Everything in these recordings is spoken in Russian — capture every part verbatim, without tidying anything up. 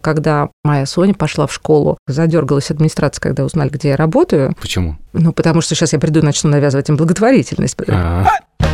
Когда моя Соня пошла в школу, задергалась администрация, когда узнали, где я работаю. Почему? Ну, потому что сейчас я приду и начну навязывать им благотворительность. А-а-а.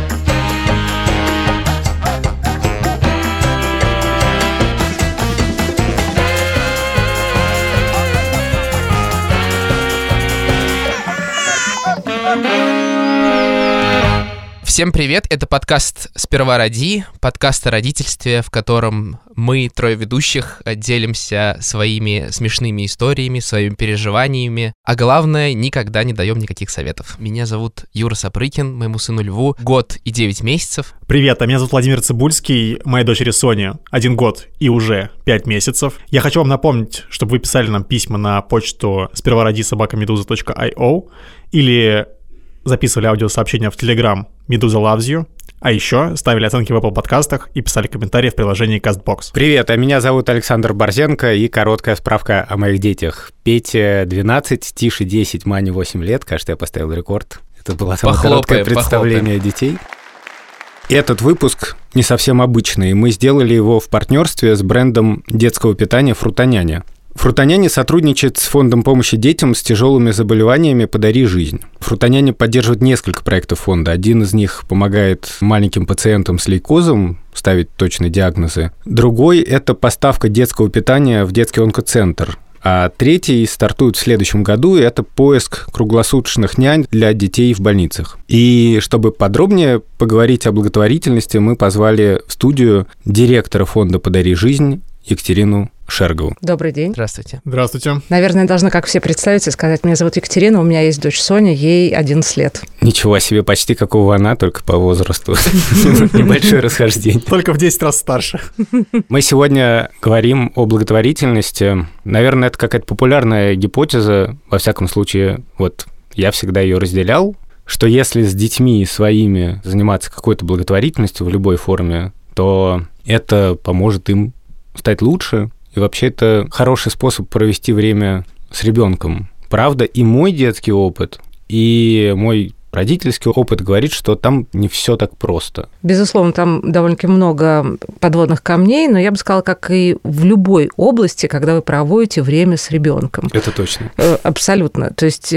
Всем привет, это подкаст «Сперва роди», подкаст о родительстве, в котором мы, трое ведущих, делимся своими смешными историями, своими переживаниями, а главное, никогда не даем никаких советов. Меня зовут Юра Сапрыкин, моему сыну Льву год и девять месяцев. Привет, а меня зовут Владимир Цибульский, моей дочери Соне один год и уже пять месяцев. Я хочу вам напомнить, чтобы вы писали нам письма на почту сперва роди собака медуза точка ай о или записывали аудиосообщения в Telegram Медуза Loves You, а еще ставили оценки в Apple подкастах и писали комментарии в приложении CastBox. Привет, а меня зовут Александр Борзенко, и короткая справка о моих детях. Пете двенадцать, Тише десять, Мане восемь лет. Кажется, я поставил рекорд. Это было самое Похлопаем, короткое представление похлопаем. детей. Этот выпуск не совсем обычный. Мы сделали его в партнерстве с брендом детского питания «Фрутоняня». «Фрутоняня» сотрудничает с фондом помощи детям с тяжелыми заболеваниями «Подари жизнь». «Фрутоняня» поддерживает несколько проектов фонда. Один из них помогает маленьким пациентам с лейкозом ставить точные диагнозы. Другой – это поставка детского питания в детский онкоцентр. А третий стартует в следующем году, и это поиск круглосуточных нянь для детей в больницах. И чтобы подробнее поговорить о благотворительности, мы позвали в студию директора фонда «Подари жизнь» Екатерину Шергову. Добрый день. Здравствуйте. Здравствуйте. Наверное, я должна, как все, представиться и сказать, меня зовут Екатерина, у меня есть дочь Соня, ей одиннадцать лет. Ничего себе, почти как у Вана, только по возрасту. Небольшое расхождение. Только в десять раз старше. Мы сегодня говорим о благотворительности. Наверное, это какая-то популярная гипотеза, во всяком случае, вот я всегда ее разделял, что если с детьми своими заниматься какой-то благотворительностью в любой форме, то это поможет им стать лучше. И вообще это хороший способ провести время с ребенком. Правда, и мой детский опыт, и мой родительский опыт говорит, что там не все так просто. Безусловно, там довольно-таки много подводных камней, но я бы сказала, как и в любой области, когда вы проводите время с ребенком. Это точно. Абсолютно. То есть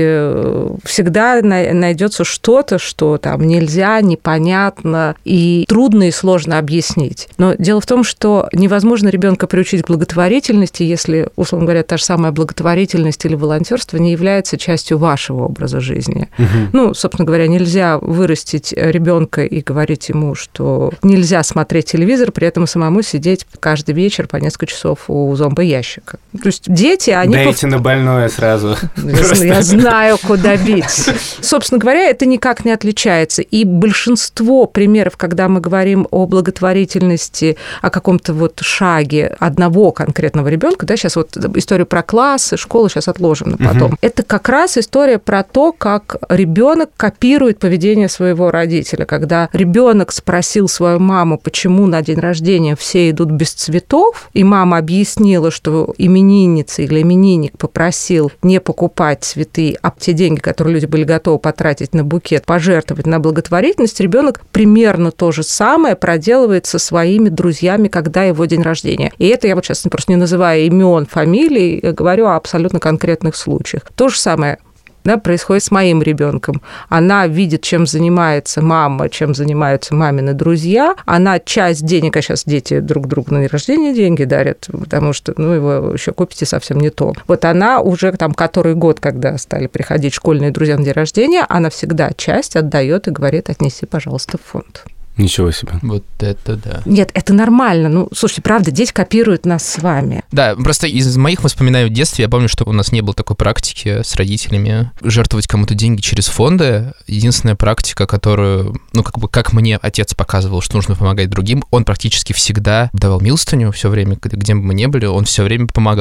всегда найдется что-то, что там нельзя, непонятно и трудно и сложно объяснить. Но дело в том, что невозможно ребенка приучить к благотворительности, если, условно говоря, та же самая благотворительность или волонтерство не является частью вашего образа жизни. Угу. Ну, собственно говоря, нельзя вырастить ребенка и говорить ему, что нельзя смотреть телевизор, при этом самому сидеть каждый вечер по несколько часов у зомбоящика. То есть дети, они... Дайте на больное сразу. Я знаю, куда бить. Собственно говоря, это никак не отличается. И большинство примеров, когда мы говорим о благотворительности, о каком-то вот шаге одного конкретного ребенка, да, сейчас вот историю про классы, школу сейчас отложим на потом. Угу. Это как раз история про то, как ребенок копирует поведение своего родителя. Когда ребенок спросил свою маму, почему на день рождения все идут без цветов, и мама объяснила, что именинница или именинник попросил не покупать цветы, а те деньги, которые люди были готовы потратить на букет, пожертвовать на благотворительность, ребенок примерно то же самое проделывает со своими друзьями, когда его день рождения. И это я вот сейчас просто не называю имен, фамилий, я говорю о абсолютно конкретных случаях. То же самое, да, происходит с моим ребенком. Она видит, чем занимается мама, чем занимаются мамины друзья. Она часть денег, а сейчас дети друг другу на день рождения деньги дарят, потому что, ну, его еще купите совсем не то. Вот она уже там который год, когда стали приходить школьные друзья на день рождения, она всегда часть отдает и говорит: отнеси, пожалуйста, в фонд. Ничего себе. Вот это да. Нет, это нормально. Ну, слушайте, правда, дети копируют нас с вами. Да, просто из моих воспоминаний в детстве я помню, что у нас не было такой практики с родителями жертвовать кому-то деньги через фонды. Единственная практика, которую, ну, как бы, как мне отец показывал, что нужно помогать другим, он практически всегда давал милостыню все время, где бы мы ни были, он все время помогал.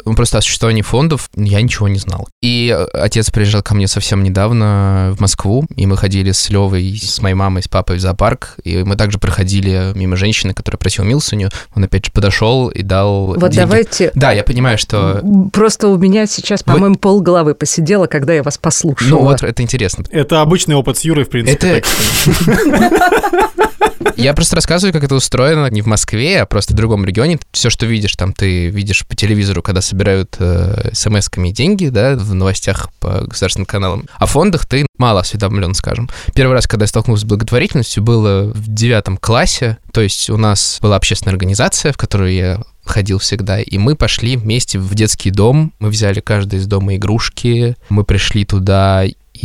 просто о существовании фондов я ничего не знал. И отец приезжал ко мне совсем недавно в Москву, и мы ходили с Левой, с моей мамой, с папой в зоопарк, и мы также проходили мимо женщины, которая просила милостыню. Он опять же подошел и дал Вот деньги. давайте... Да, я понимаю, что... Просто у меня сейчас, по-моему, Вы... полголовы посидело, когда я вас послушала. Ну вот, это интересно. Это обычный опыт с Юрой, в принципе. Я просто рассказываю, как это устроено не в Москве, а просто в другом регионе. Все, что видишь, там ты видишь по телевизору, когда собирают э, смс-ками деньги, да, в новостях по государственным каналам. О фондах ты мало осведомлен, скажем. Первый раз, когда я столкнулся с благотворительностью, было в девятом классе. То есть у нас была общественная организация, в которую я ходил всегда, и мы пошли вместе в детский дом. Мы взяли каждый из дома игрушки, мы пришли туда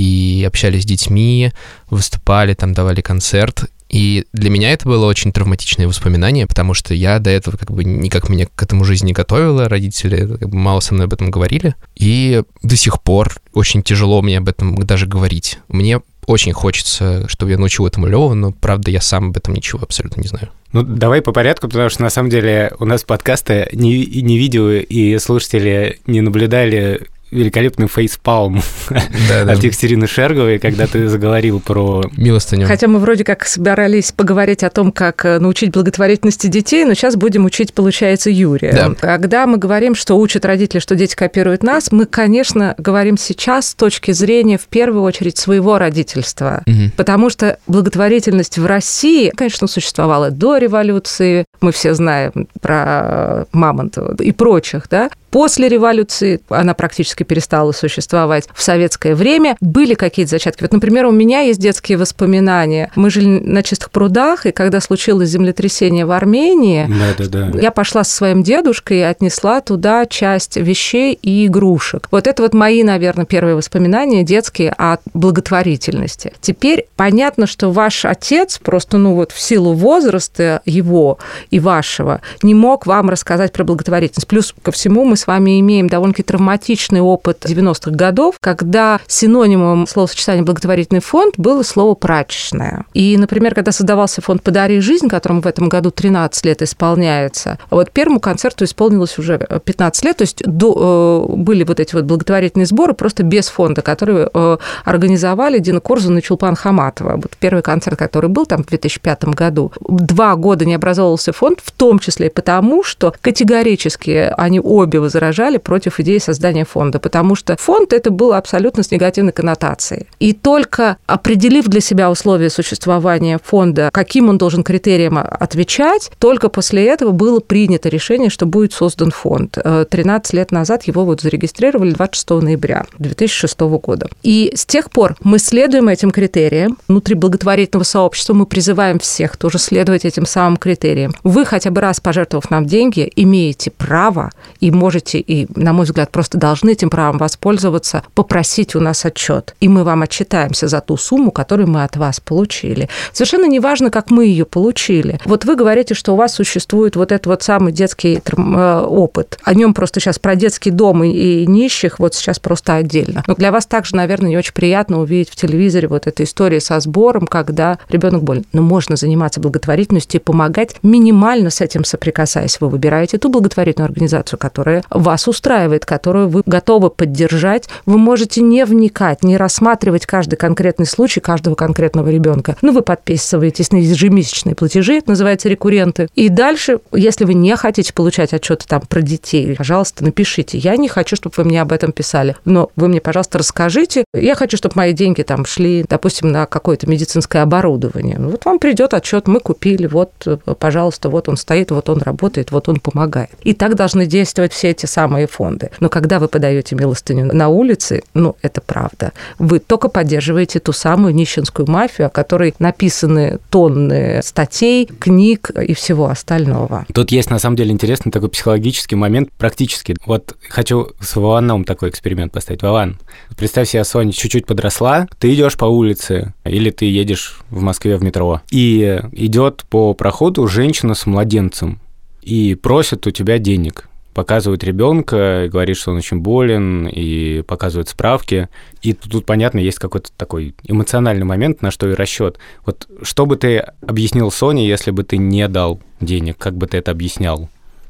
и общались с детьми, выступали, там давали концерт. И для меня это было очень травматичное воспоминание, потому что я до этого как бы никак меня к этому жизни не готовила, родители как бы мало со мной об этом говорили. И до сих пор очень тяжело мне об этом даже говорить. Мне очень хочется, чтобы я научил этому Лёву, но, правда, я сам об этом ничего абсолютно не знаю. Ну, давай по порядку, потому что, на самом деле, у нас подкасты не, не видео, и слушатели не наблюдали великолепный фейспалм да, от Екатерины Шерговой, когда ты заговорил про милостыню. Хотя мы вроде как собирались поговорить о том, как научить благотворительности детей, но сейчас будем учить, получается, Юрия. Да. Когда мы говорим, что учат родители, что дети копируют нас, мы, конечно, говорим сейчас с точки зрения, в первую очередь, своего родительства. Угу. Потому что благотворительность в России, конечно, существовала до революции, мы все знаем про Мамонтова и прочих, да. После революции она практически перестала существовать. В советское время были какие-то зачатки. Вот, например, у меня есть детские воспоминания. Мы жили на Чистых прудах, и когда случилось землетрясение в Армении, да, да, да. я пошла со своим дедушкой и отнесла туда часть вещей и игрушек. Вот это вот мои, наверное, первые воспоминания детские о благотворительности. Теперь понятно, что ваш отец просто, ну вот в силу возраста его и вашего не мог вам рассказать про благотворительность. Плюс ко всему мы с вами имеем довольно-таки травматичный опыт девяностых годов, когда синонимом словосочетания «благотворительный фонд» было слово «прачечная». И, например, когда создавался фонд «Подари жизнь», которому в этом году тринадцать лет исполняется, вот первому концерту исполнилось уже пятнадцать лет, то есть до, э, были вот эти вот благотворительные сборы просто без фонда, которые э, организовали Дина Корзун и Чулпан Хаматова. Вот первый концерт, который был там в две тысячи пятом году. Два года не образовывался фонд, в том числе и потому, что категорически они обе возражали против идеи создания фонда, потому что фонд это было абсолютно с негативной коннотацией. И только определив для себя условия существования фонда, каким он должен критериям отвечать, только после этого было принято решение, что будет создан фонд. тринадцать лет назад его вот зарегистрировали двадцать шестого ноября две тысячи шестого года. И с тех пор мы следуем этим критериям. Внутри благотворительного сообщества мы призываем всех тоже следовать этим самым критериям. Вы, хотя бы раз пожертвовав нам деньги, имеете право и можете и, на мой взгляд, просто должны этим правом воспользоваться, попросить у нас отчет. И мы вам отчитаемся за ту сумму, которую мы от вас получили. Совершенно неважно, как мы ее получили. Вот вы говорите, что у вас существует вот этот вот самый детский опыт. О нем просто сейчас про детский дом и нищих вот сейчас просто отдельно. Но для вас также, наверное, не очень приятно увидеть в телевизоре вот эту историю со сбором, когда ребенок болен. Но можно заниматься благотворительностью и помогать, минимально с этим соприкасаясь. Вы выбираете ту благотворительную организацию, которая вас устраивает, которую вы готовы поддержать. Вы можете не вникать, не рассматривать каждый конкретный случай каждого конкретного ребенка. Ну, вы подписываетесь на ежемесячные платежи, это называется рекурренты. И дальше, если вы не хотите получать отчеты там про детей, пожалуйста, напишите. Я не хочу, чтобы вы мне об этом писали, но вы мне, пожалуйста, расскажите. Я хочу, чтобы мои деньги там шли, допустим, на какое-то медицинское оборудование. Вот вам придет отчет, мы купили, вот, пожалуйста, вот он стоит, вот он работает, вот он помогает. И так должны действовать все эти самые фонды. Но когда вы подаете милостыню на улице, ну, это правда, вы только поддерживаете ту самую нищенскую мафию, о которой написаны тонны статей, книг и всего остального. Тут есть, на самом деле, интересный такой психологический момент, практически. Вот хочу с Вованом такой эксперимент поставить. Вован, представь себе, Соня чуть-чуть подросла, ты идешь по улице, или ты едешь в Москве в метро, и идет по проходу женщина с младенцем и просит у тебя денег. Показывает ребенка, говорит, что он очень болен, и показывает справки. И тут, тут, понятно, есть какой-то такой эмоциональный момент, на что и расчет. Вот что бы ты объяснил Соне, если бы ты не дал денег? Как бы ты это объяснял?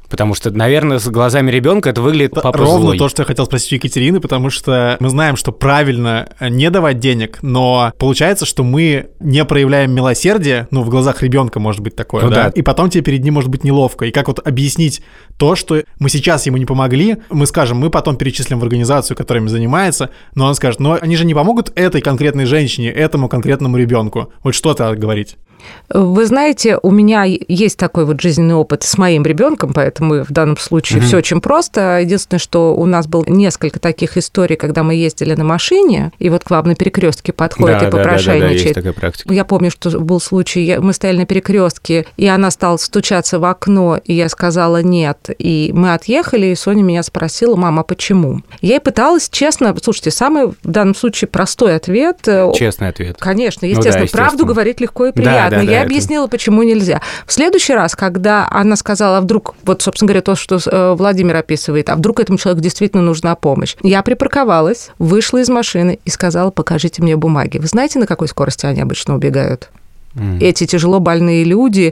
Потому что, наверное, с глазами ребенка это выглядит папа Ровно злой. то, что я хотел спросить у Екатерины, потому что мы знаем, что правильно не давать денег, но получается, что мы не проявляем милосердие, ну, в глазах ребенка может быть такое, Ну да? да. И потом тебе перед ним может быть неловко. И как вот объяснить то, что мы сейчас ему не помогли, мы скажем, мы потом перечислим в организацию, которая им занимается, но он скажет, но они же не помогут этой конкретной женщине, этому конкретному ребенку. Вот что это говорить? Вы знаете, у меня есть такой вот жизненный опыт с моим ребенком, поэтому в данном случае mm-hmm. все очень просто. Единственное, что у нас было несколько таких историй, когда мы ездили на машине, и вот к вам на перекрестке подходит да, и попрошайничает. Да, да, да, есть такая практика. Я помню, что был случай, мы стояли на перекрестке, и она стала стучаться в окно, и я сказала нет, и мы отъехали, и Соня меня спросила, мама, почему? Я ей пыталась честно, слушайте, самый в данном случае простой ответ. Честный ответ. Конечно, естественно, ну, да, естественно. Правду говорить легко и приятно. Да, да, я да, объяснила, это... почему нельзя. В следующий раз, когда она сказала, а вдруг, вот, собственно говоря, то, что Владимир описывает, а вдруг этому человеку действительно нужна помощь, я припарковалась, вышла из машины и сказала, покажите мне бумаги. Вы знаете, на какой скорости они обычно убегают? Mm. Эти тяжело больные люди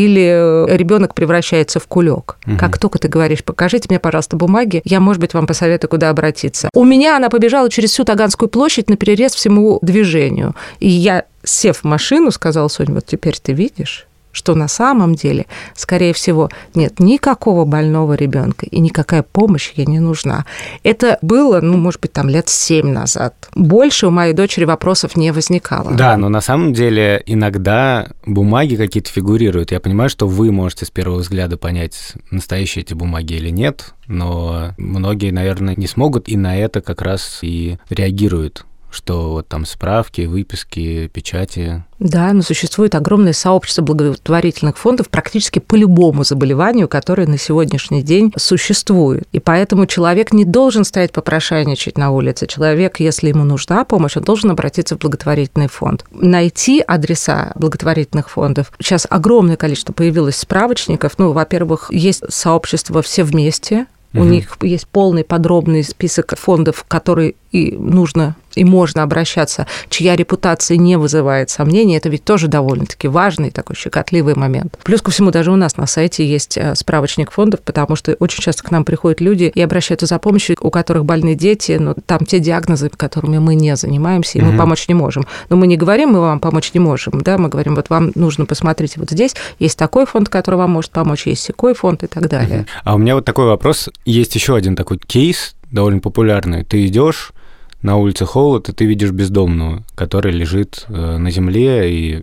или ребенок превращается в кулек. Mm-hmm. Как только ты говоришь, покажите мне, пожалуйста, бумаги, я, может быть, вам посоветую, куда обратиться. У меня она побежала через всю Таганскую площадь на перерез всему движению. И я, сев в машину, сказала, Соня, вот теперь ты видишь, что на самом деле, скорее всего, нет никакого больного ребенка и никакая помощь ей не нужна. Это было, ну, может быть, там лет семь назад. Больше у моей дочери вопросов не возникало. Да, но на самом деле иногда бумаги какие-то фигурируют. Я понимаю, что вы можете с первого взгляда понять, настоящие эти бумаги или нет, но многие, наверное, не смогут, и на это как раз и реагируют. Что вот там справки, выписки, печати. Да, но существует огромное сообщество благотворительных фондов практически по любому заболеванию, которое на сегодняшний день существует. И поэтому человек не должен стоять попрошайничать на улице. Человек, если ему нужна помощь, он должен обратиться в благотворительный фонд. Найти адреса благотворительных фондов. Сейчас огромное количество появилось справочников. Ну, во-первых, есть сообщество «Все вместе». У угу. них есть полный подробный список фондов, в которые и нужно и можно обращаться, чья репутация не вызывает сомнений. Это ведь тоже довольно-таки важный такой щекотливый момент. Плюс ко всему, даже у нас на сайте есть справочник фондов, потому что очень часто к нам приходят люди и обращаются за помощью, у которых больны дети, но там те диагнозы, которыми мы не занимаемся, и мы угу. помочь не можем. Но мы не говорим, мы вам помочь не можем, да, мы говорим, вот вам нужно посмотреть вот здесь, есть такой фонд, который вам может помочь, есть сякой фонд и так далее. Угу. А у меня вот такой вопрос. Есть еще один такой кейс, довольно популярный. Ты идешь на улице холод, и ты видишь бездомную, которая лежит на земле и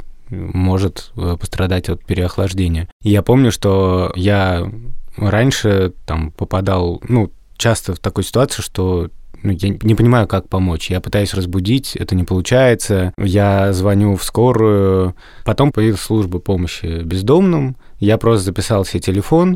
может пострадать от переохлаждения. И я помню, что я раньше там попадал, ну, часто в такую ситуацию, что ну, я не понимаю, как помочь. Я пытаюсь разбудить, это не получается. Я звоню в скорую. Потом появилась служба помощи бездомным. Я просто записал себе телефон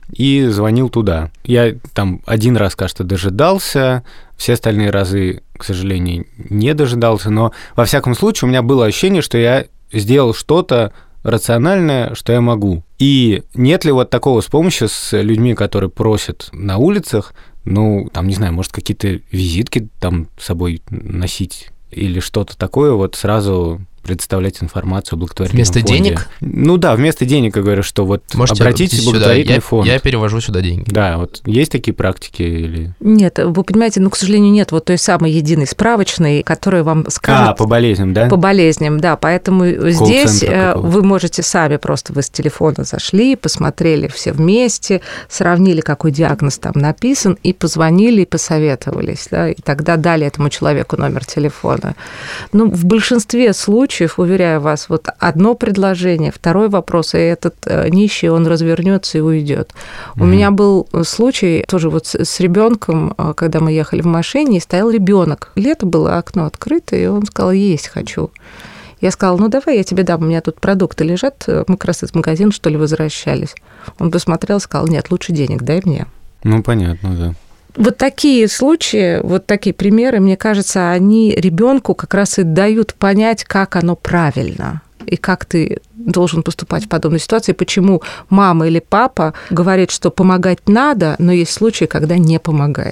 и звонил туда. Я там один раз, кажется, дожидался, все остальные разы, к сожалению, не дожидался, но во всяком случае у меня было ощущение, что я сделал что-то рациональное, что я могу. И нет ли вот такого с помощью с людьми, которые просят на улицах, ну, там, не знаю, может, какие-то визитки там с собой носить или что-то такое, вот сразу предоставлять информацию о благотворительном вместо фонде. Денег? Ну да, вместо денег, я говорю, что вот можете обратитесь в благотворительный я, фонд. Я перевожу сюда деньги. Да, вот есть такие практики или... Нет, вы понимаете, ну, к сожалению, нет вот той самой единой справочной, которая вам скажет... А, по болезням, да? По болезням, да, поэтому здесь вы можете сами просто, вы с телефона зашли, посмотрели все вместе, сравнили, какой диагноз там написан, и позвонили, и посоветовались, да, и тогда дали этому человеку номер телефона. Ну, в большинстве случаев, уверяю вас, вот одно предложение, второй вопрос, и этот нищий, он развернется и уйдет. Mm-hmm. У меня был случай тоже вот с ребенком, когда мы ехали в машине, и стоял ребенок. Лето было, окно открыто, и он сказал, есть хочу. Я сказала, ну давай я тебе дам, у меня тут продукты лежат, мы как раз из магазина, что ли, возвращались. Он посмотрел, сказал, нет, лучше денег дай мне. Ну, понятно, да. Вот такие случаи, вот такие примеры, мне кажется, они ребенку как раз и дают понять, как оно правильно, и как ты должен поступать в подобной ситуации, почему мама или папа говорят, что помогать надо, но есть случаи, когда не помогает.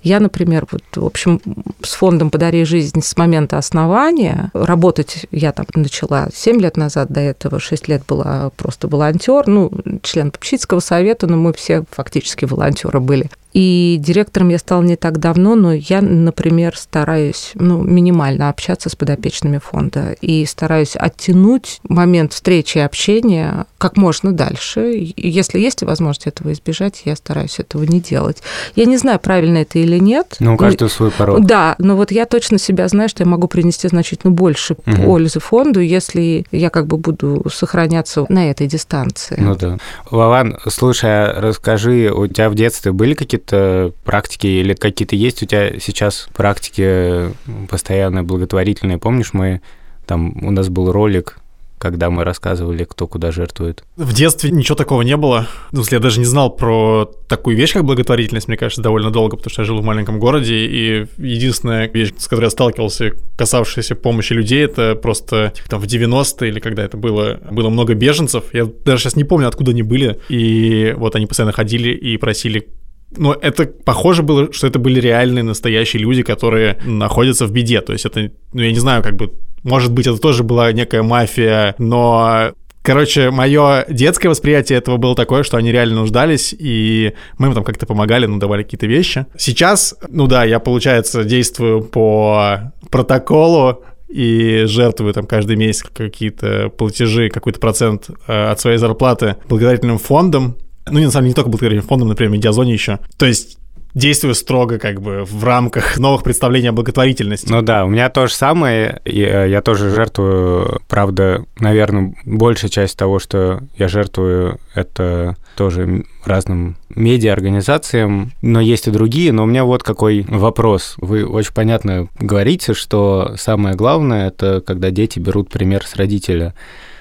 Я, например, вот, в общем, с фондом «Подари жизнь» с момента основания, работать я там начала семь лет назад, до этого шесть лет была просто волонтер, ну, член попечительского совета, но мы все фактически волонтеры были. И директором я стала не так давно, но я, например, стараюсь ну, минимально общаться с подопечными фонда и стараюсь оттянуть момент встречи и общения как можно дальше. И если есть возможность этого избежать, я стараюсь этого не делать. Я не знаю, правильно это или нет. Ну, у каждого свой порог. Да, но вот я точно себя знаю, что я могу принести значительно больше угу. пользы фонду, если я как бы буду сохраняться на этой дистанции. Ну да. Вован, слушай, расскажи, у тебя в детстве были какие-то практики или какие-то есть у тебя сейчас практики постоянно благотворительные? Помнишь, мы там у нас был ролик, когда мы рассказывали, кто куда жертвует? В детстве ничего такого не было. Ну, я даже не знал про такую вещь, как благотворительность, мне кажется, довольно долго, потому что я жил в маленьком городе, и единственная вещь, с которой я сталкивался, касавшаяся помощи людей, это просто типа, там, в девяностые или когда это было, было много беженцев. Я даже сейчас не помню, откуда они были, и вот они постоянно ходили и просили. Но это похоже было, что это были реальные, настоящие люди, которые находятся в беде. То есть это, ну, я не знаю, как бы, может быть, это тоже была некая мафия, но... Короче, мое детское восприятие этого было такое, что они реально нуждались, и мы им там как-то помогали, ну, давали какие-то вещи. Сейчас, ну да, я, получается, действую по протоколу, и жертвую там каждый месяц какие-то платежи, какой-то процент от своей зарплаты благотворительным фондам. Ну, не, на самом деле, не только благотворительным фондом, например, Медиазоне еще. То есть действую строго как бы в рамках новых представлений о благотворительности. Ну да, у меня то же самое. Я, я тоже жертвую, правда, наверное, большая часть того, что я жертвую, это тоже разным медиа-организациям, но есть и другие. Но у меня вот какой вопрос. Вы очень понятно говорите, что самое главное – это когда дети берут пример с родителя.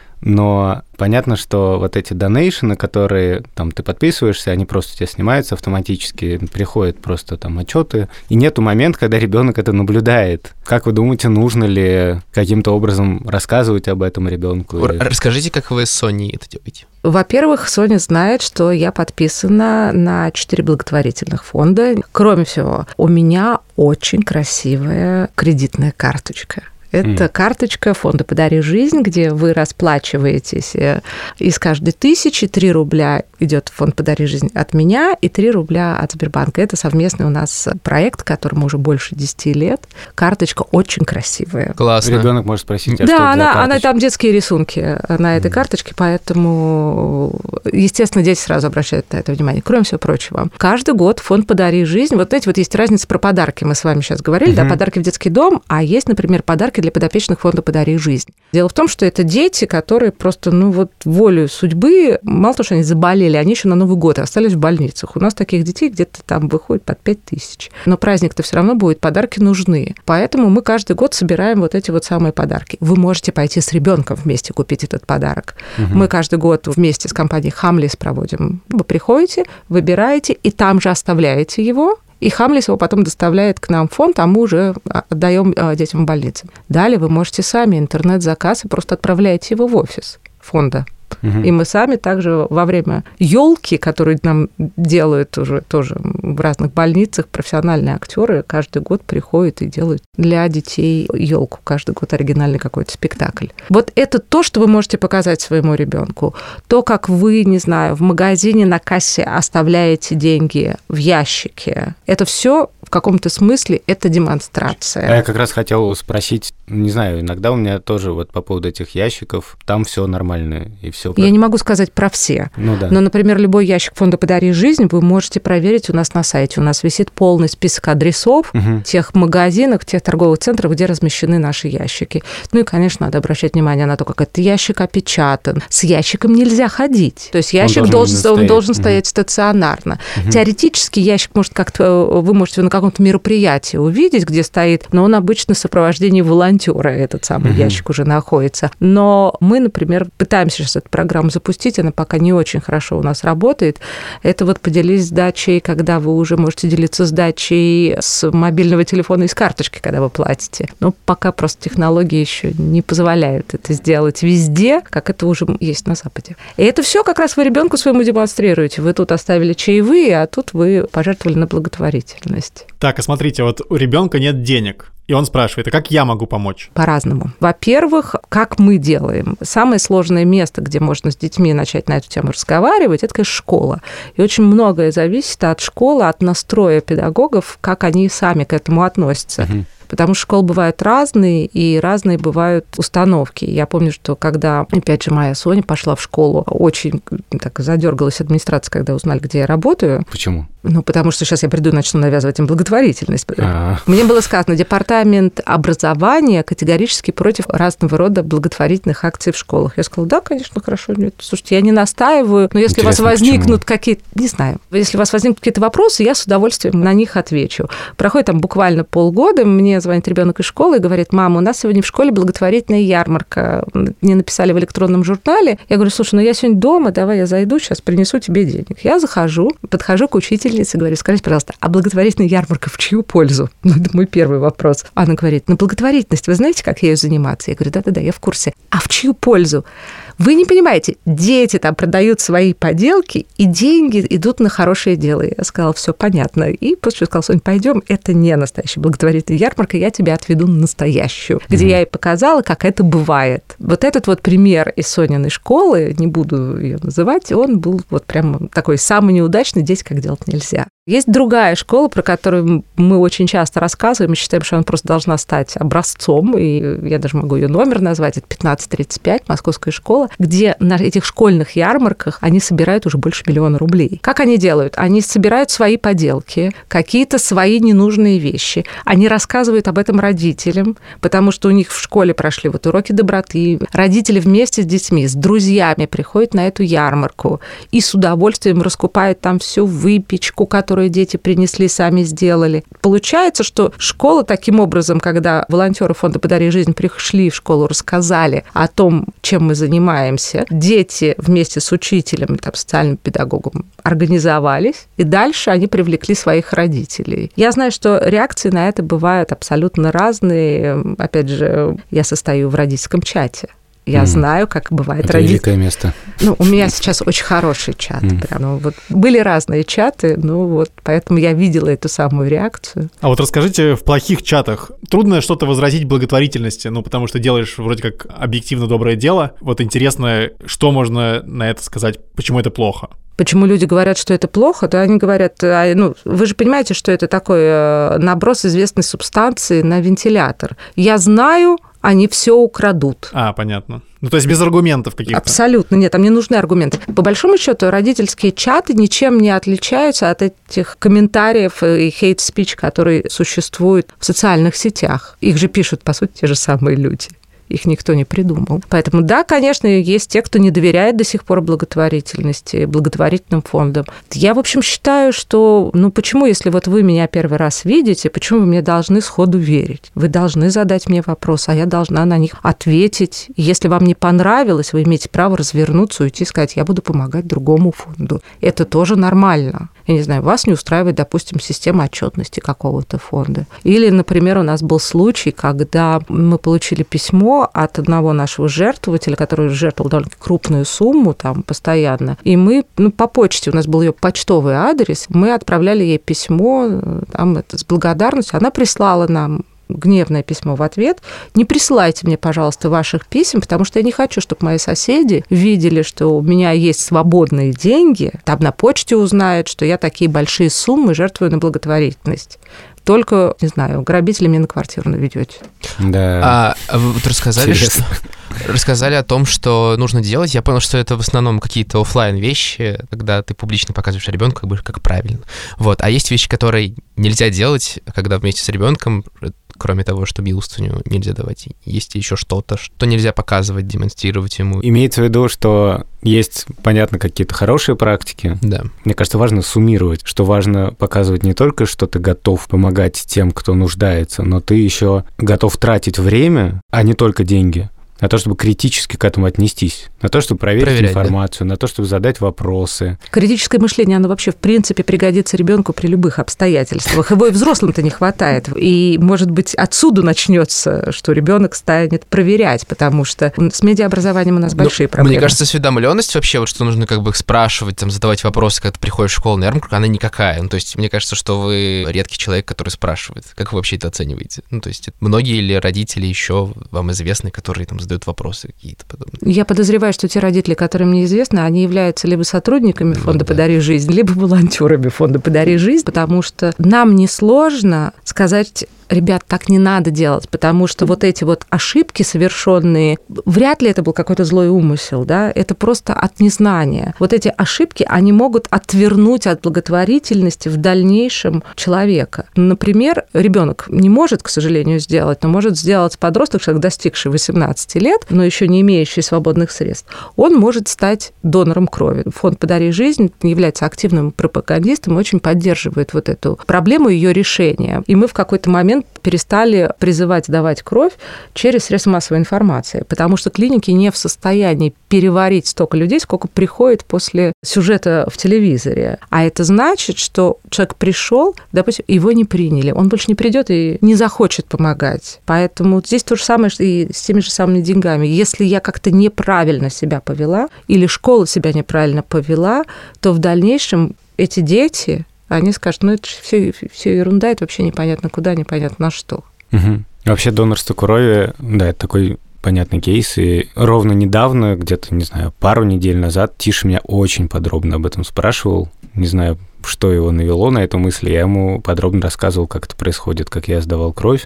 Но понятно, что вот эти донейшены, которые там ты подписываешься, они просто у тебя снимаются автоматически, приходят просто там отчеты, и нету момента, когда ребенок это наблюдает. Как вы думаете, нужно ли каким-то образом рассказывать об этом ребенку? Расскажите, как вы с Соней это делаете? Во-первых, Соня знает, что я подписана на четыре благотворительных фонда. Кроме всего, у меня очень красивая кредитная карточка. Это mm. карточка фонда «Подари жизнь», где вы расплачиваетесь из каждой тысячи, три рубля идет в фонд «Подари жизнь» от меня и три рубля от Сбербанка. Это совместный у нас проект, которому уже больше десяти лет. Карточка очень красивая. Классно. Ребенок может спросить, а да, что она, она там детские рисунки на этой mm. карточке, поэтому, естественно, дети сразу обращают на это внимание. Кроме всего прочего, каждый год фонд «Подари жизнь», вот эти вот есть разница про подарки, мы с вами сейчас говорили, mm-hmm. да, подарки в детский дом, а есть, например, подарки для подопечных фонда «Подари жизнь». Дело в том, что это дети, которые просто, ну вот, волею судьбы, мало того, что они заболели, они еще на Новый год остались в больницах. У нас таких детей где-то там выходит под пять тысяч. Но праздник-то все равно будет, подарки нужны. Поэтому мы каждый год собираем вот эти вот самые подарки. Вы можете пойти с ребенком вместе купить этот подарок. Угу. Мы каждый год вместе с компанией «Хамлис» проводим. Вы приходите, выбираете, и там же оставляете его, и Хамлис его потом доставляет к нам в фонд, а мы уже отдаем детям в больнице. Далее вы можете сами интернет-заказ и просто отправляете его в офис фонда. Угу. И мы сами также во время елки, которую нам делают уже тоже в разных больницах, профессиональные актеры каждый год приходят и делают для детей елку. Каждый год оригинальный какой-то спектакль. Вот это то, что вы можете показать своему ребенку. То, как вы, не знаю, в магазине на кассе оставляете деньги в ящике. Это все в каком-то смысле это демонстрация. А я как раз хотел спросить, не знаю, иногда у меня тоже вот по поводу этих ящиков, там все нормально и все. Я не могу сказать про все. Ну, да. Но, например, любой ящик фонда «Подари жизнь» вы можете проверить у нас на сайте. У нас висит полный список адресов угу. тех магазинов, тех торговых центров, где размещены наши ящики. Ну и, конечно, надо обращать внимание на то, как этот ящик опечатан. С ящиком нельзя ходить. То есть ящик он должен, должен, он должен угу. стоять стационарно. Угу. Теоретически ящик может как-то, вы можете на каком-то мероприятии увидеть, где стоит, но он обычно в сопровождении волонтера этот самый угу. ящик уже находится. Но мы, например, пытаемся сейчас эту программу запустить, она пока не очень хорошо у нас работает. Это вот поделись сдачей, когда вы уже можете делиться сдачей с мобильного телефона и с карточки, когда вы платите. Но пока просто технологии еще не позволяют это сделать везде, как это уже есть на Западе. И это все как раз вы ребенку своему демонстрируете. Вы тут оставили чаевые, а тут вы пожертвовали на благотворительность. Так, а смотрите, вот у ребенка нет денег, и он спрашивает, а как я могу помочь? По-разному. Во-первых, как мы делаем? Самое сложное место, где можно с детьми начать на эту тему разговаривать, это, конечно, школа. И очень многое зависит от школы, от настроя педагогов, как они сами к этому относятся. Угу. Потому что школы бывают разные, и разные бывают установки. Я помню, что когда, опять же, моя Соня пошла в школу, очень так задергалась администрация, когда узнали, где я работаю. Почему? Ну, потому что сейчас я приду и начну навязывать им благотворительность. А-а-а. Мне было сказано, департамент образования категорически против разного рода благотворительных акций в школах. Я сказала, да, конечно, хорошо. Нет, слушайте, я не настаиваю, но если Интересно, у вас возникнут почему? какие-то... Не знаю. Если у вас возникнут какие-то вопросы, я с удовольствием на них отвечу. Проходит там буквально полгода, мне звонит ребенок из школы и говорит, мама, у нас сегодня в школе благотворительная ярмарка. Мне написали в электронном журнале. Я говорю, слушай, ну я сегодня дома, давай я зайду, сейчас принесу тебе денег. Я захожу, подхожу к учительнице, говорю, скажите, пожалуйста, а благотворительная ярмарка в чью пользу? Ну, это мой первый вопрос. Она говорит, ну, благотворительность, вы знаете, как ею заниматься? Я говорю, да-да-да, я в курсе. А в чью пользу? Вы не понимаете, дети там продают свои поделки, и деньги идут на хорошее дело. Я сказала, все понятно. И после чего сказала, Соня, пойдем, это не настоящая благотворительная ярмарка, я тебя отведу на настоящую, mm-hmm. где я ей показала, как это бывает. Вот этот вот пример из Сониной школы, не буду ее называть, он был вот прям такой самый неудачный, здесь как делать нельзя. Есть другая школа, про которую мы очень часто рассказываем и считаем, что она просто должна стать образцом, и я даже могу ее номер назвать, это пятнадцать тридцать пять, московская школа, где на этих школьных ярмарках они собирают уже больше миллиона рублей. Как они делают? Они собирают свои поделки, какие-то свои ненужные вещи, они рассказывают об этом родителям, потому что у них в школе прошли вот уроки доброты, родители вместе с детьми, с друзьями приходят на эту ярмарку и с удовольствием раскупают там всю выпечку, которую которые дети принесли, сами сделали. Получается, что школа таким образом, когда волонтеры фонда «Подари жизнь» пришли в школу, рассказали о том, чем мы занимаемся, дети вместе с учителем, там, социальным педагогом организовались, и дальше они привлекли своих родителей. Я знаю, что реакции на это бывают абсолютно разные. Опять же, я состою в родительском чате. Я mm. знаю, как бывает это родитель. великое место. Ну, у меня сейчас очень хороший чат. Mm. Прям, ну, вот, были разные чаты, ну вот, поэтому я видела эту самую реакцию. А вот расскажите, в плохих чатах трудно что-то возразить благотворительности, ну, потому что делаешь вроде как объективно доброе дело. Вот интересно, что можно на это сказать, почему это плохо? Почему люди говорят, что это плохо, то они говорят, ну, вы же понимаете, что это такой наброс известной субстанции на вентилятор. Я знаю, они все украдут. А, понятно. Ну, то есть без аргументов каких-то? Абсолютно нет, там не нужны аргументы. По большому счету родительские чаты ничем не отличаются от этих комментариев и хейт-спич, которые существуют в социальных сетях. Их же пишут, по сути, те же самые люди. Их никто не придумал. Поэтому, да, конечно, есть те, кто не доверяет до сих пор благотворительности, благотворительным фондам. Я, в общем, считаю, что, ну, почему, если вот вы меня первый раз видите, почему вы мне должны сходу верить? Вы должны задать мне вопрос, а я должна на них ответить. Если вам не понравилось, вы имеете право развернуться, уйти и сказать, я буду помогать другому фонду. Это тоже нормально. Я не знаю, вас не устраивает, допустим, система отчетности какого-то фонда. Или, например, у нас был случай, когда мы получили письмо от одного нашего жертвователя, который жертвовал довольно крупную сумму там постоянно, и мы, ну, по почте, у нас был ее почтовый адрес, мы отправляли ей письмо там, это, с благодарностью, она прислала нам гневное письмо в ответ. Не присылайте мне, пожалуйста, ваших писем, потому что я не хочу, чтобы мои соседи видели, что у меня есть свободные деньги, там на почте узнают, что я такие большие суммы жертвую на благотворительность. Только, не знаю, грабители мне на квартиру наведете. Да. А вы вот рассказали, что, рассказали о том, что нужно делать. Я понял, что это в основном какие-то офлайн вещи, когда ты публично показываешь ребенку, как бы как правильно. Вот. А есть вещи, которые нельзя делать, когда вместе с ребенком, кроме того, что милостыню нельзя давать, есть еще что-то, что нельзя показывать, демонстрировать ему. Имеется в виду, что есть, понятно, какие-то хорошие практики. Да. Мне кажется, важно суммировать, что важно показывать не только, что ты готов помогать тем, кто нуждается, но ты еще готов тратить время, а не только деньги. на то, чтобы критически к этому отнестись, на то, чтобы проверить Проверять, информацию, да? На то, чтобы задать вопросы. Критическое мышление, оно вообще, в принципе, пригодится ребенку при любых обстоятельствах. Его и взрослым-то не хватает. И, может быть, отсюда начнется, что ребенок станет проверять, потому что с медиаобразованием у нас ну, большие проблемы. Мне кажется, осведомленность вообще, вот что нужно как бы спрашивать, там, задавать вопросы, когда ты приходишь в школу, наверное, она никакая. Ну, то есть, мне кажется, что вы редкий человек, который спрашивает. Как вы вообще это оцениваете? Ну, то есть, многие или родители еще вам известны, которые там задают вопросы какие-то подобные? Я подозреваю, что те родители, которые мне известны, они являются либо сотрудниками фонда вот, «Подари да. жизнь», либо волонтерами фонда «Подари жизнь», потому что нам несложно сказать: ребят, так не надо делать, потому что вот эти вот ошибки совершенные, вряд ли это был какой-то злой умысел, да, это просто от незнания. Вот эти ошибки, они могут отвернуть от благотворительности в дальнейшем человека. Например, ребенок не может, к сожалению, сделать, но может сделать подросток, человек, достигший восемнадцати лет, но еще не имеющий свободных средств, он может стать донором крови. Фонд «Подари жизнь» является активным пропагандистом и очень поддерживает вот эту проблему ее решения. И мы в какой-то момент перестали призывать давать кровь через средства массовой информации, потому что клиники не в состоянии переварить столько людей, сколько приходит после сюжета в телевизоре. А это значит, что человек пришел, допустим, его не приняли, он больше не придет и не захочет помогать. Поэтому здесь то же самое и с теми же самыми деньгами. Если я как-то неправильно себя повела или школа себя неправильно повела, то в дальнейшем эти дети... они скажут: ну это же все, все ерунда, это вообще непонятно куда, непонятно на что. Угу. Вообще донорство крови, да, это такой понятный кейс. И ровно недавно, где-то, не знаю, пару недель назад, Тиша меня очень подробно об этом спрашивал. Не знаю, что его навело на эту мысль. Я ему подробно рассказывал, как это происходит, как я сдавал кровь.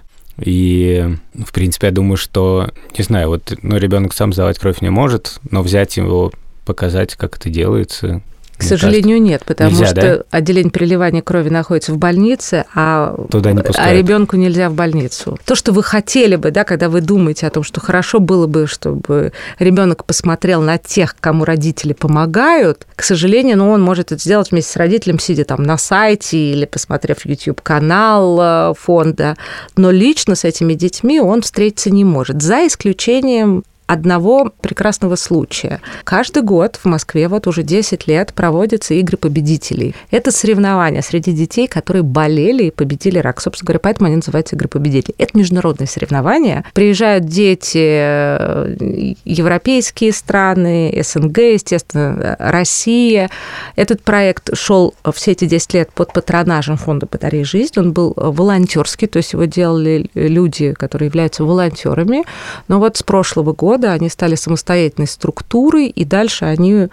И, в принципе, я думаю, что, не знаю, вот ну, ребенок сам сдавать кровь не может, но взять его, показать, как это делается... К Мне сожалению, кажется, нет, потому нельзя, что да? отделение переливания крови находится в больнице, а, Туда не а ребенку нельзя в больницу. То, что вы хотели бы, да, когда вы думаете о том, что хорошо было бы, чтобы ребенок посмотрел на тех, кому родители помогают, к сожалению, ну, он может это сделать вместе с родителем, сидя там на сайте или посмотрев YouTube-канал фонда, но лично с этими детьми он встретиться не может, за исключением одного прекрасного случая. Каждый год в Москве вот уже десять лет проводятся игры победителей. Это соревнования среди детей, которые болели и победили рак. Собственно говоря, поэтому они называются игры победителей. Это международные соревнования. Приезжают дети, европейские страны, СНГ, естественно, Россия. Этот проект шел все эти десять лет под патронажем фонда «Подари жизнь». Он был волонтерский, то есть его делали люди, которые являются волонтерами. Но вот с прошлого года они стали самостоятельной структурой, и дальше они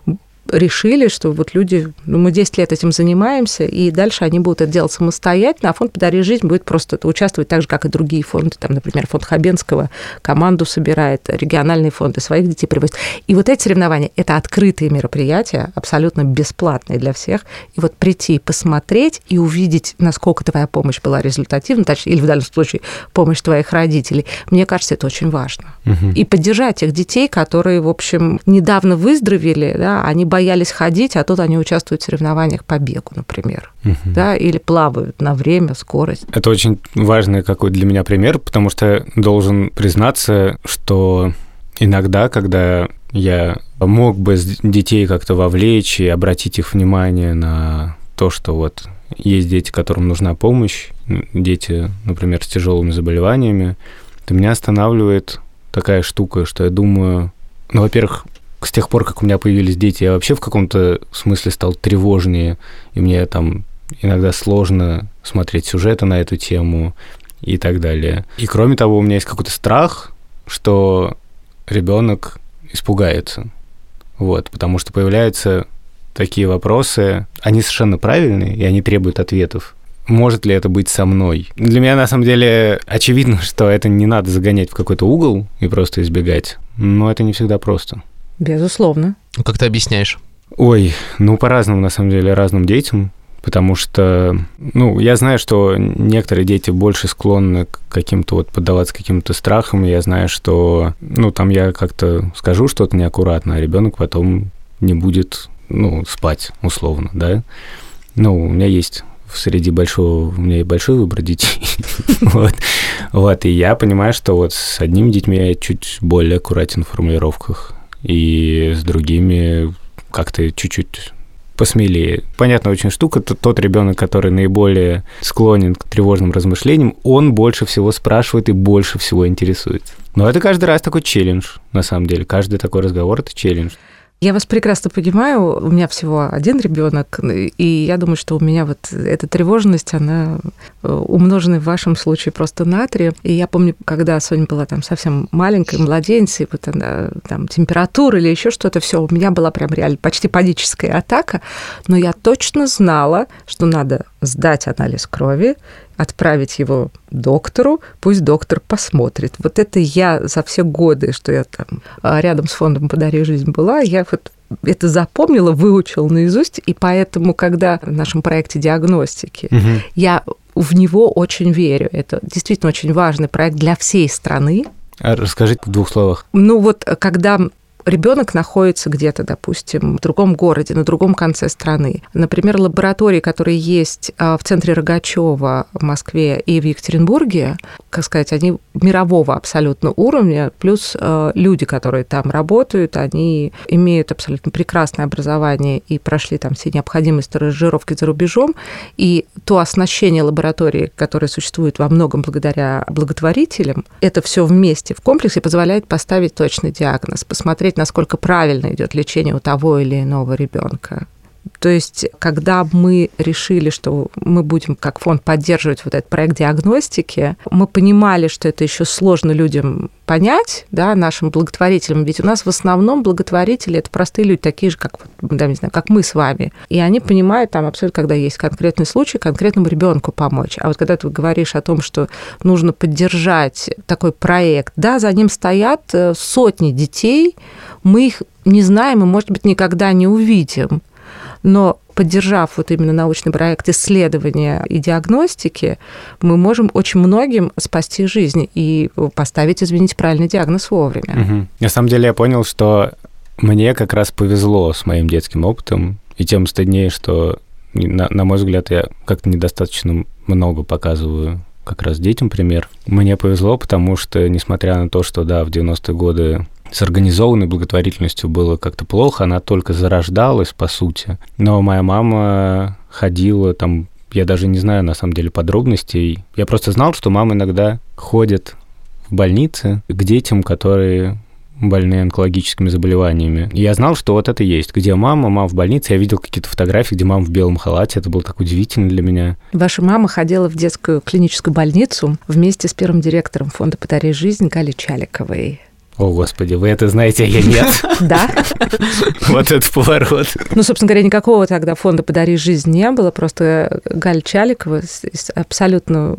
решили, что вот люди, ну, мы десять лет этим занимаемся, и дальше они будут это делать самостоятельно, а фонд «Подари жизнь» будет просто участвовать так же, как и другие фонды. Там, например, фонд Хабенского команду собирает, региональные фонды своих детей привозят. И вот эти соревнования – это открытые мероприятия, абсолютно бесплатные для всех. И вот прийти, посмотреть и увидеть, насколько твоя помощь была результативна, точнее, или в данном случае помощь твоих родителей, мне кажется, это очень важно. Угу. И поддержать тех детей, которые, в общем, недавно выздоровели, да, они боялись ходить, а тут они участвуют в соревнованиях по бегу, например, угу. да, или плавают на время, скорость. Это очень важный какой для меня пример, потому что должен признаться, что иногда, когда я мог бы детей как-то вовлечь и обратить их внимание на то, что вот есть дети, которым нужна помощь, дети, например, с тяжелыми заболеваниями, то меня останавливает такая штука, что я думаю, ну, во-первых, с тех пор, как у меня появились дети, я вообще в каком-то смысле стал тревожнее, и мне там иногда сложно смотреть сюжеты на эту тему и так далее. И кроме того, у меня есть какой-то страх, что ребенок испугается, вот, потому что появляются такие вопросы, они совершенно правильные, и они требуют ответов. Может ли это быть со мной? Для меня, на самом деле, очевидно, что это не надо загонять в какой-то угол и просто избегать, но это не всегда просто. Безусловно. Как ты объясняешь? Ой, ну, по-разному, на самом деле, разным детям, потому что, ну, я знаю, что некоторые дети больше склонны к каким-то вот поддаваться каким-то страхам, и я знаю, что, ну, там я как-то скажу что-то неаккуратно, а ребенок потом не будет, ну, спать, условно, да. Ну, у меня есть среди большого, у меня и большой выбор детей. вот. вот, и я понимаю, что вот с одними детьми я чуть более аккуратен в формулировках, и с другими как-то чуть-чуть посмелее. Понятная очень штука, то тот ребенок, который наиболее склонен к тревожным размышлениям, он больше всего спрашивает и больше всего интересуется. Но это каждый раз такой челлендж, на самом деле. Каждый такой разговор – это челлендж. Я вас прекрасно понимаю. У меня всего один ребенок, и я думаю, что у меня вот эта тревожность, она умножена в вашем случае просто на три. И я помню, когда Соня была там совсем маленькой, младенцей, вот она, там температура или еще что-то, все, у меня была прям реально почти паническая атака, но я точно знала, что надо сдать анализ крови, отправить его доктору, пусть доктор посмотрит. Вот это я за все годы, что я там рядом с фондом «Подари жизнь» была, я вот это запомнила, выучила наизусть, и поэтому, когда в нашем проекте диагностики, угу. я в него очень верю. Это действительно очень важный проект для всей страны. А расскажите в двух словах. Ну вот, когда ребенок находится где-то, допустим, в другом городе, на другом конце страны. Например, лаборатории, которые есть в центре Рогачева в Москве и в Екатеринбурге, как сказать, они мирового абсолютно уровня, плюс люди, которые там работают, они имеют абсолютно прекрасное образование и прошли там все необходимые стажировки за рубежом, и то оснащение лаборатории, которое существует во многом благодаря благотворителям, это все вместе в комплексе позволяет поставить точный диагноз, посмотреть, насколько правильно идет лечение у того или иного ребенка. То есть, когда мы решили, что мы будем как фонд поддерживать вот этот проект диагностики, мы понимали, что это еще сложно людям понять, да, нашим благотворителям, ведь у нас в основном благотворители – это простые люди, такие же, как, да, не знаю, как мы с вами. И они понимают там абсолютно, когда есть конкретный случай, конкретному ребенку помочь. А вот когда ты говоришь о том, что нужно поддержать такой проект, да, за ним стоят сотни детей, мы их не знаем и, может быть, никогда не увидим. Но поддержав вот именно научный проект исследования и диагностики, мы можем очень многим спасти жизнь и поставить, извините, правильный диагноз вовремя. Угу. На самом деле я понял, что мне как раз повезло с моим детским опытом, и тем стыднее, что, на, на мой взгляд, я как-то недостаточно много показываю как раз детям пример. Мне повезло, потому что, несмотря на то, что, да, в девяностые годы с организованной благотворительностью было как-то плохо, она только зарождалась, по сути. Но моя мама ходила там, я даже не знаю, на самом деле, подробностей. Я просто знал, что мама иногда ходит в больницы к детям, которые больны онкологическими заболеваниями. И я знал, что вот это есть. Где мама, мама в больнице. Я видел какие-то фотографии, где мама в белом халате. Это было так удивительно для меня. Ваша мама ходила в детскую клиническую больницу вместе с первым директором фонда «Подари жизнь» Галей Чаликовой. О, Господи, вы это знаете, а я нет. Да. Вот это поворот. Ну, собственно говоря, никакого тогда фонда «Подари жизнь» не было, просто Галя Чаликова абсолютно...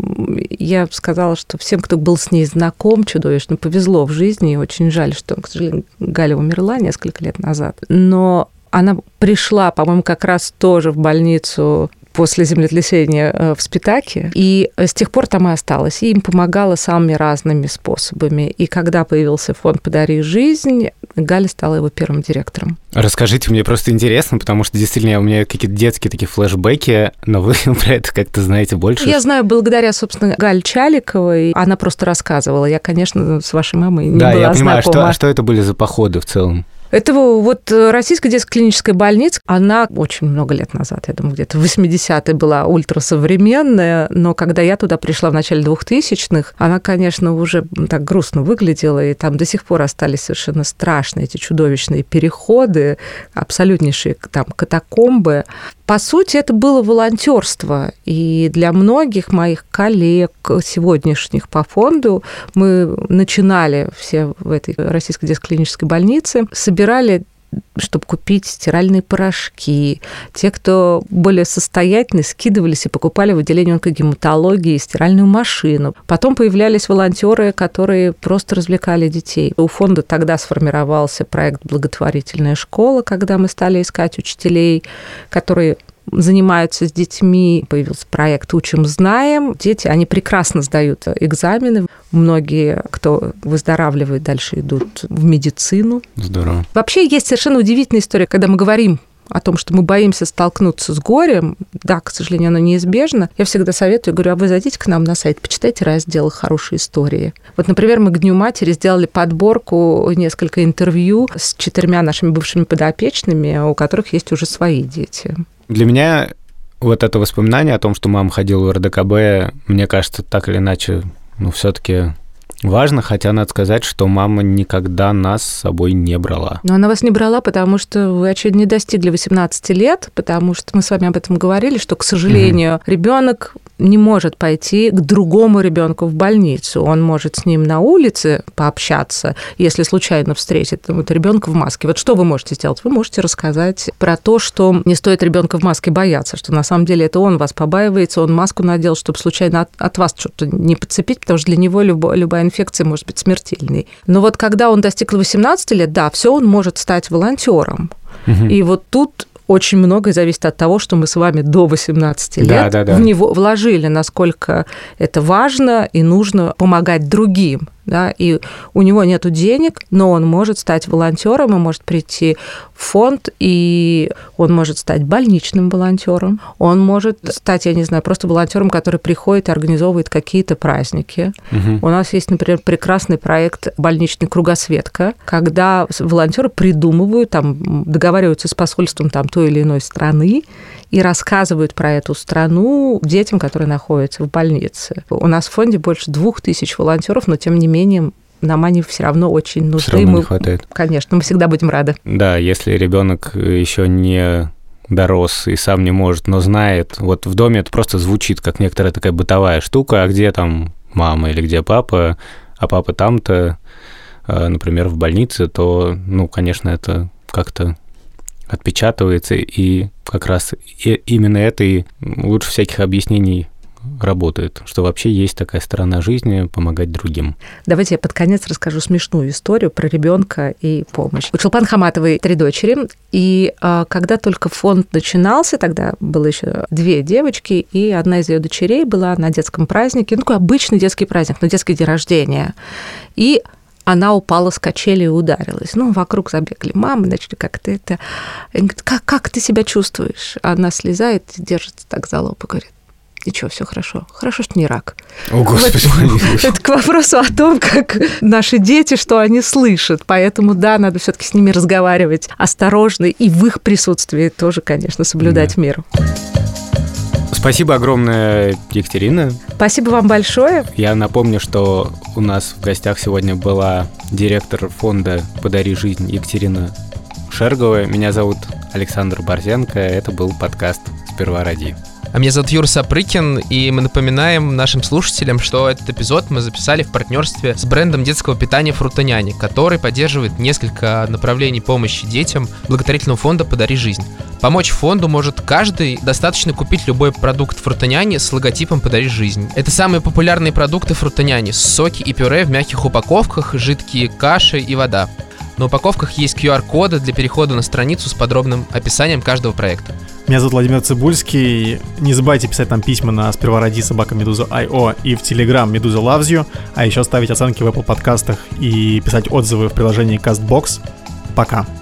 Я сказала, что всем, кто был с ней знаком, чудовищно повезло в жизни, и очень жаль, что, к сожалению, Галя умерла несколько лет назад. Но она пришла, по-моему, как раз тоже в больницу после землетрясения в Спитаке, и с тех пор там и осталась, и им помогала самыми разными способами. И когда появился фонд «Подари жизнь», Галя стала его первым директором. Расскажите, мне просто интересно, потому что действительно у меня какие-то детские такие флешбеки, но вы про это как-то знаете больше. Я знаю благодаря, собственно, Гале Чаликовой. Она просто рассказывала. Я, конечно, с вашей мамой не да, была я понимаю, знакома. Что, а что это были за походы в целом? Это вот Российская детская клиническая больница, она очень много лет назад, я думаю, где-то в восьмидесятые была ультрасовременная, но когда я туда пришла в начале двухтысячных, она, конечно, уже так грустно выглядела, и там до сих пор остались совершенно страшные эти чудовищные переходы, абсолютнейшие там катакомбы. По сути, это было волонтерство, и для многих моих коллег сегодняшних по фонду мы начинали все в этой Российской детской клинической больнице, собирали, чтобы купить стиральные порошки. Те, кто более состоятельны, скидывались и покупали в отделении онкогематологии стиральную машину. Потом появлялись волонтеры, которые просто развлекали детей. У фонда тогда сформировался проект «Благотворительная школа», когда мы стали искать учителей, которые занимаются с детьми. Появился проект «Учим, знаем». Дети, они прекрасно сдают экзамены. Многие, кто выздоравливает, дальше идут в медицину. Здорово. Вообще есть совершенно удивительная история, когда мы говорим о том, что мы боимся столкнуться с горем, да, к сожалению, оно неизбежно, я всегда советую, говорю, а вы зайдите к нам на сайт, почитайте раздел «Хорошие истории». Вот, например, мы к Дню матери сделали подборку, несколько интервью с четырьмя нашими бывшими подопечными, у которых есть уже свои дети. Для меня вот это воспоминание о том, что мама ходила в эр дэ ка бэ, мне кажется, так или иначе, ну, все-таки важно, хотя надо сказать, что мама никогда нас с собой не брала. Но она вас не брала, потому что вы, очевидно, не достигли восемнадцати лет, потому что мы с вами об этом говорили, что, к сожалению, угу. ребенок не может пойти к другому ребенку в больницу. Он может с ним на улице пообщаться, если случайно встретит вот ребенка в маске. Вот что вы можете сделать? Вы можете рассказать про то, что не стоит ребенка в маске бояться, что на самом деле это он вас побаивается, он маску надел, чтобы случайно от, от вас что-то не подцепить, потому что для него любо, любая инфекция может быть смертельной. Но вот когда он достиг восемнадцати лет, да, все, он может стать волонтером. Угу. И вот тут очень многое зависит от того, что мы с вами до восемнадцати лет да, да, да. в него вложили, насколько это важно и нужно помогать другим. Да, и у него нет денег, но он может стать волонтером, и может прийти в фонд, и он может стать больничным волонтером, он может стать, я не знаю, просто волонтером, который приходит и организовывает какие-то праздники. Угу. У нас есть, например, прекрасный проект «Больничный кругосветка», когда волонтеры придумывают, там, договариваются с посольством там, той или иной страны, и рассказывают про эту страну детям, которые находятся в больнице. У нас в фонде больше двух тысяч волонтеров, но тем не менее нам они все равно очень нужны. Все равно мы, не хватает. Конечно, мы всегда будем рады. Да, если ребенок еще не дорос и сам не может, но знает, вот в доме это просто звучит как некоторая такая бытовая штука, а где там мама или где папа, а папа там-то, например, в больнице, то, ну, конечно, это как-то отпечатывается, и как раз именно это и лучше всяких объяснений работает, что вообще есть такая сторона жизни — помогать другим. Давайте я под конец расскажу смешную историю про ребенка и помощь. У Чулпан Хаматовой три дочери, и а, когда только фонд начинался, тогда было еще две девочки, и одна из ее дочерей была на детском празднике, ну, такой обычный детский праздник, но детский день рождения, и она упала с качели и ударилась. Ну, вокруг забегали мамы, начали как-то это... Говорит, как, как ты себя чувствуешь? Она слезает, держится так за лоб и говорит, ничего, все хорошо. Хорошо, что не рак. О, Господи. Вот, это к вопросу о том, как наши дети, что они слышат. Поэтому, да, надо все-таки с ними разговаривать осторожно и в их присутствии тоже, конечно, соблюдать да. меру. Спасибо огромное, Екатерина. Спасибо вам большое. Я напомню, что у нас в гостях сегодня была директор фонда «Подари жизнь» Екатерина Шергова. Меня зовут Александр Борзенко. Это был подкаст «Сперва ради». А меня зовут Юра Сапрыкин, и мы напоминаем нашим слушателям, что этот эпизод мы записали в партнерстве с брендом детского питания «Фрутоняня», который поддерживает несколько направлений помощи детям благотворительного фонда «Подари жизнь». Помочь фонду может каждый, достаточно купить любой продукт «Фрутоняни» с логотипом «Подари жизнь». Это самые популярные продукты «Фрутоняни» — соки и пюре в мягких упаковках, жидкие каши и вода. На упаковках есть ку ар-коды для перехода на страницу с подробным описанием каждого проекта. Меня зовут Владимир Цибульский. Не забывайте писать нам письма на сперва ради собака медуза точка ай о и в Telegram Медуза Loves You, а еще ставить оценки в Apple подкастах и писать отзывы в приложении CastBox. Пока.